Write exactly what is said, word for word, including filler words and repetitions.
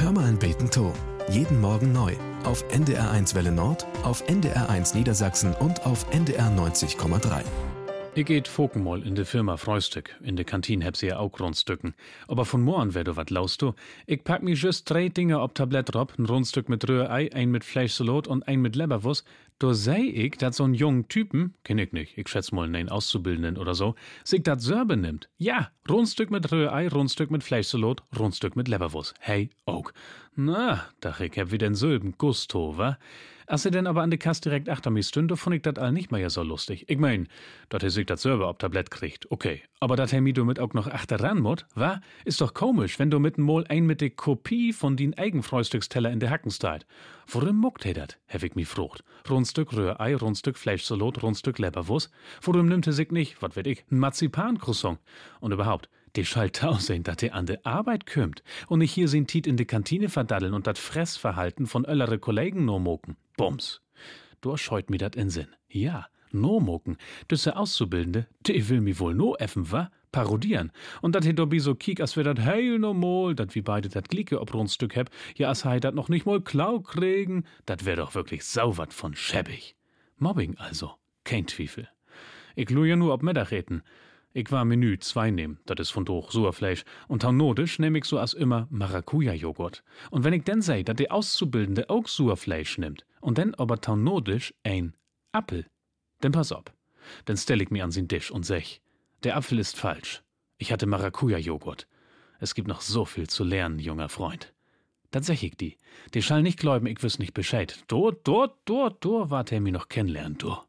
Hör mal ein Beten to. Jeden Morgen neu. Auf N D R eins Welle Nord, auf N D R eins Niedersachsen und auf N D R neunzig Komma drei. Ich geht Fokenmoll in de Firma Freustück. In de Kantine heb sie ja auch Rundstücken. Aber von morgen wär du wat laust du? Ich pack mi just drei Dinge ob Tablett rob, ein Rundstück mit Rührei, ein mit Fleischsalat und ein mit Leberwurst. Da sei ich, dat so'n jungen Typen, kenn ich nicht, ich schätz mal einen Auszubildenden oder so, sich dat Sörbe nimmt. Ja, Rundstück mit Rührei, Rundstück mit Fleischsalat, Rundstück mit Leberwurst. Hey, ook. Na, dach ich hab wieder den Sölben Gusto, wa? Als er denn aber an de Kasse direkt achter mi stünde, fand ich dat all nicht mehr ja so lustig. Ich mein, dat er sich dat Sörbe ob Tablett kriegt, okay. Aber dat er mi du mit auch noch achter ran mut, wa? Ist doch komisch, wenn du mit Mol ein mit de Kopie von din eigen Freustücksteller in de Hacken steit. Worin muckt he dat, hab ich mi frucht. Rundstück Rührei, Rundstück Fleischsalat, Rundstück Leberwurst. Worin nimmt er sich nicht, wat weet ich, n Marzipan-Croissant. Und überhaupt, de schall tausend, dat er an de Arbeit kümmt und nicht hier sin Tiet in de Kantine verdaddeln und dat Fressverhalten von öllere Kollegen no moken. Bums. Du scheut mi dat in Sinn. Ja, no moken. Düsse Auszubildende, de will mi wohl no effen, wa? Parodieren. Und dat he dobi so kiek, as wär dat heil no mol, dat wie beide dat Glicke ob Rundstück heb, ja as hei dat noch nicht mal klau kriegen, dat wär doch wirklich sauwat von schäbig. Mobbing also, kein Twiefel. Ich lu ja nur ob Mittagessen. Ich war Menü zwei nehm, dat is von doch Suerfleisch, und taunodisch nehm ich so as immer Maracuja-Joghurt. Und wenn ich denn sei, dat de Auszubildende auch Suerfleisch nimmt, und denn aber taunodisch ein Appel, denn pass op, dann stell ich mir an sin Tisch und sech, der Apfel ist falsch. Ich hatte Maracuja-Joghurt. Es gibt noch so viel zu lernen, junger Freund. Dat sech ich die. Die schall nicht gläuben, ich wüs nicht Bescheid. Dort, dort, dort, dort wart er mi noch kennenlernen, du.